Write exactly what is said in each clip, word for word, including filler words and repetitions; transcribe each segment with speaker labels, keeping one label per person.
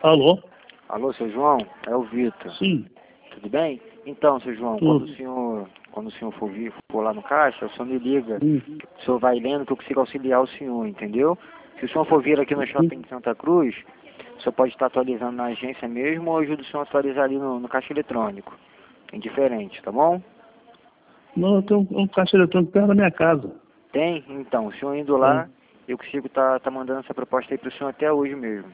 Speaker 1: Alô?
Speaker 2: Alô, seu João? É o Vitor.
Speaker 1: Sim.
Speaker 2: Tudo bem? Então, seu João,
Speaker 1: Tudo.
Speaker 2: quando o senhor, quando o senhor for vir, for lá no caixa, o senhor me liga,
Speaker 1: Hum.
Speaker 2: o senhor vai lendo que eu consigo auxiliar o senhor, entendeu? Se o senhor for vir aqui no shopping de Santa Cruz, o senhor pode estar atualizando na agência mesmo ou ajuda o senhor a atualizar ali no, no caixa eletrônico. Indiferente, tá bom?
Speaker 1: Não, eu tenho um, um caixa eletrônico perto da minha casa.
Speaker 2: Tem? Então, o senhor indo lá, eu consigo estar tá, tá mandando essa proposta aí pro senhor até hoje mesmo.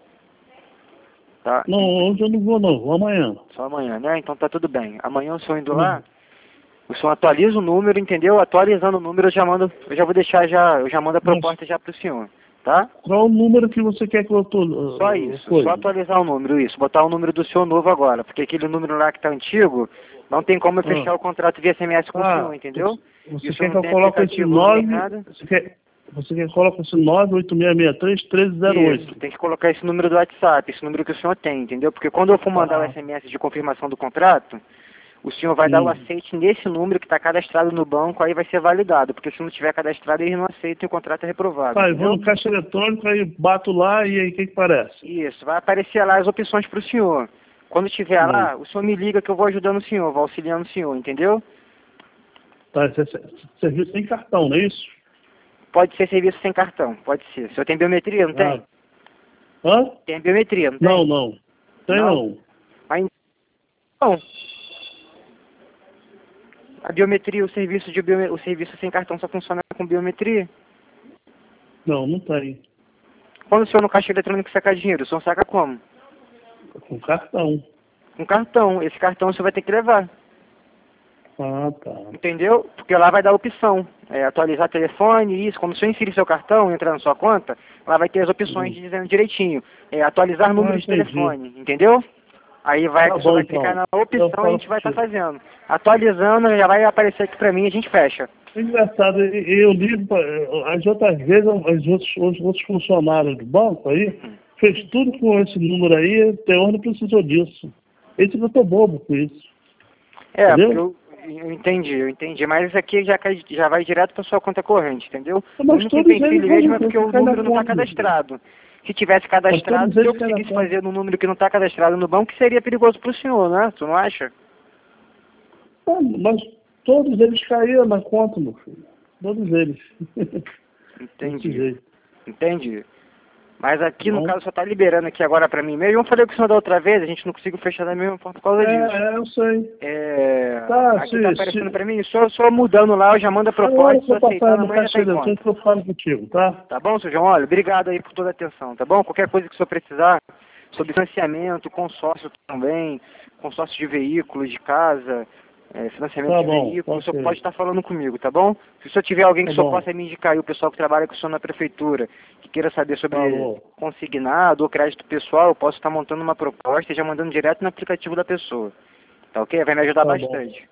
Speaker 2: Tá?
Speaker 1: Não, hoje eu não vou não, vou amanhã.
Speaker 2: Só amanhã, né? Então tá tudo bem. Amanhã o senhor indo lá, o senhor atualiza o número, entendeu? Atualizando o número, eu já mando, eu já vou deixar já, eu já mando a proposta já pro senhor, tá?
Speaker 1: Qual o número que você quer que eu tô?
Speaker 2: Só isso, só atualizar o número, isso, botar o número do senhor novo agora, porque aquele número lá que tá antigo, não tem como eu fechar
Speaker 1: Ah.
Speaker 2: o contrato via S M S com
Speaker 1: Ah,
Speaker 2: o senhor, entendeu?
Speaker 1: Você
Speaker 2: E o
Speaker 1: quer
Speaker 2: senhor
Speaker 1: que
Speaker 2: não
Speaker 1: eu
Speaker 2: tem
Speaker 1: coloque esse
Speaker 2: aplicativo
Speaker 1: nove?
Speaker 2: nem nada?
Speaker 1: Você quer, você quer que eu coloque esse nove oito seis seis três, um três zero oito?
Speaker 2: Isso, tem que colocar esse número do WhatsApp, esse número que o senhor tem, entendeu? Porque quando eu for mandar o
Speaker 1: Ah.
Speaker 2: S M S de confirmação do contrato, o senhor vai
Speaker 1: Sim.
Speaker 2: dar o aceite nesse número que está cadastrado no banco, aí vai ser validado, porque se não tiver cadastrado, eles não aceitam e o contrato é reprovado,
Speaker 1: Tá, eu
Speaker 2: entendeu?
Speaker 1: vou no caixa eletrônico, aí bato lá e aí o que que parece?
Speaker 2: Isso, vai aparecer lá as opções para o senhor. Quando tiver
Speaker 1: Hum.
Speaker 2: lá, o senhor me liga que eu vou ajudando o senhor, vou auxiliando o senhor, entendeu?
Speaker 1: Tá, esse é serviço sem cartão, não é isso?
Speaker 2: Pode ser serviço sem cartão, pode ser. O senhor tem biometria, não tem?
Speaker 1: Ah. Hã?
Speaker 2: Tem biometria, não tem?
Speaker 1: Não, não. Tem não.
Speaker 2: Não? Mas não. A biometria, o serviço, de biome... o serviço sem cartão só funciona com biometria?
Speaker 1: Não, não tem.
Speaker 2: Quando o senhor no caixa eletrônico sacar dinheiro, o senhor saca como?
Speaker 1: Com cartão.
Speaker 2: Com cartão. Esse cartão o senhor vai ter que levar.
Speaker 1: Ah, tá.
Speaker 2: Entendeu? Porque lá vai dar opção. É, atualizar telefone, isso. Quando o senhor inserir seu cartão, entrar na sua conta, lá vai ter as opções
Speaker 1: Hum.
Speaker 2: dizendo direitinho. É, atualizar número
Speaker 1: Ah,
Speaker 2: de
Speaker 1: entendi.
Speaker 2: telefone. Entendeu? Aí vai,
Speaker 1: Tá
Speaker 2: o senhor
Speaker 1: bom,
Speaker 2: vai clicar
Speaker 1: então.
Speaker 2: na opção
Speaker 1: Eu
Speaker 2: e a
Speaker 1: falo
Speaker 2: gente vai estar
Speaker 1: contigo.
Speaker 2: fazendo. Atualizando, já vai aparecer aqui pra mim e a gente fecha.
Speaker 1: É engraçado, e- eu ligo, pra- as outras vezes, os outros, os outros funcionários do banco aí, fez tudo com esse número aí, até hoje não precisou disso. Esse que eu tô bobo com isso.
Speaker 2: É,
Speaker 1: Entendeu?
Speaker 2: porque eu, eu entendi, eu entendi. Mas isso aqui já, cai, já vai direto para sua conta corrente, entendeu? O
Speaker 1: Mas
Speaker 2: único
Speaker 1: todos eles
Speaker 2: empecilho mesmo é
Speaker 1: vão
Speaker 2: porque o
Speaker 1: ficar na
Speaker 2: número não está
Speaker 1: conta, meu filho.
Speaker 2: cadastrado. Se tivesse
Speaker 1: Mas
Speaker 2: cadastrado,
Speaker 1: todos
Speaker 2: se eu
Speaker 1: eles caem na
Speaker 2: conseguisse
Speaker 1: conta.
Speaker 2: fazer no número que não está cadastrado no banco, seria perigoso para o senhor, né? Tu não acha?
Speaker 1: Ah, mas todos eles caíram na conta, meu filho. Todos eles. Desse
Speaker 2: Entendi,
Speaker 1: jeito.
Speaker 2: entendi. Mas aqui, no
Speaker 1: Bom.
Speaker 2: caso, só está liberando aqui agora para mim mesmo. Eu falei com o senhor da outra vez, a gente não conseguiu fechar da mesma forma por causa disso.
Speaker 1: É, é, eu sei.
Speaker 2: É,
Speaker 1: Tá,
Speaker 2: aqui
Speaker 1: se,
Speaker 2: tá aparecendo
Speaker 1: se,
Speaker 2: para mim, só, só mudando lá, eu já mando a
Speaker 1: agora
Speaker 2: proposta,
Speaker 1: que
Speaker 2: só
Speaker 1: eu passar
Speaker 2: aceitando,
Speaker 1: no
Speaker 2: amanhã já
Speaker 1: caixa
Speaker 2: tá em conta.
Speaker 1: eletrônico, eu falo contigo, tá?
Speaker 2: Tá bom, seu João? Olha, obrigado aí por toda a atenção, tá bom? Qualquer coisa que o senhor precisar, sobre financiamento, consórcio também, consórcio de veículos, de casa, é, financiamento
Speaker 1: Tá
Speaker 2: de
Speaker 1: bom,
Speaker 2: veículos, o senhor
Speaker 1: ok.
Speaker 2: pode estar falando comigo, tá bom? Se o senhor tiver alguém que
Speaker 1: Tá
Speaker 2: o senhor
Speaker 1: bom.
Speaker 2: possa me indicar aí, o pessoal que trabalha com o senhor na prefeitura, que queira saber sobre
Speaker 1: Falou.
Speaker 2: consignado ou crédito pessoal, eu posso estar montando uma proposta e já mandando direto no aplicativo da pessoa. Tá ok? Vai me ajudar
Speaker 1: Tá bom.
Speaker 2: bastante.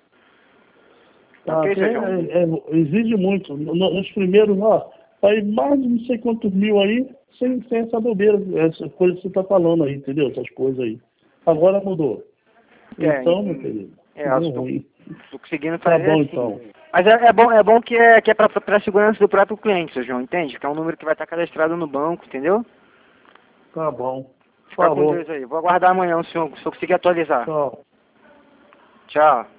Speaker 2: Tá
Speaker 1: Tá,
Speaker 2: ok,
Speaker 1: até,
Speaker 2: seu João?
Speaker 1: é, é, exige muito. No- Nos primeiros, ó, aí mais de não sei quantos mil aí, sem, sem essa bobeira, essa coisa que você tá falando aí, entendeu? Essas coisas aí. Agora mudou.
Speaker 2: É,
Speaker 1: Então, meu
Speaker 2: em-
Speaker 1: querido,
Speaker 2: é, eu
Speaker 1: deu
Speaker 2: estou
Speaker 1: ruim.
Speaker 2: tô conseguindo
Speaker 1: Tá
Speaker 2: fazer
Speaker 1: bom,
Speaker 2: assim.
Speaker 1: então.
Speaker 2: Mas é, é bom, é bom que é, que é para a segurança do próprio cliente, seu João, entende? Que é um número que vai estar cadastrado no banco, entendeu?
Speaker 1: Tá bom.
Speaker 2: Fica com
Speaker 1: Falou.
Speaker 2: Deus aí. Vou aguardar amanhã o senhor, se eu conseguir atualizar.
Speaker 1: Tchau.
Speaker 2: Tchau.